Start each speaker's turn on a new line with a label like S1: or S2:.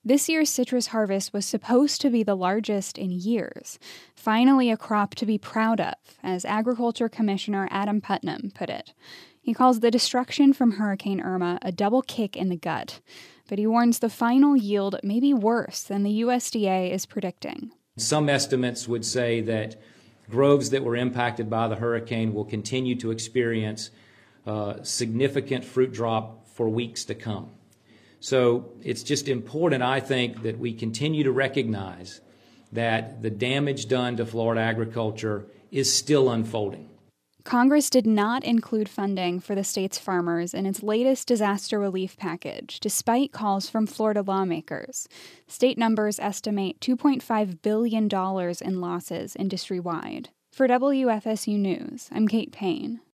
S1: This year's citrus harvest was supposed to be the largest in years. Finally, a crop to be proud of, as Agriculture Commissioner Adam Putnam put it. He calls the destruction from Hurricane Irma a double kick in the gut, but he warns the final yield may be worse than the USDA is predicting.
S2: Some estimates would say that groves that were impacted by the hurricane will continue to experience significant fruit drop for weeks to come. So it's just important, I think, that we continue to recognize that the damage done to Florida agriculture is still unfolding.
S1: Congress did not include funding for the state's farmers in its latest disaster relief package, despite calls from Florida lawmakers. State numbers estimate $2.5 billion in losses industry-wide. For WFSU News, I'm Kate Payne.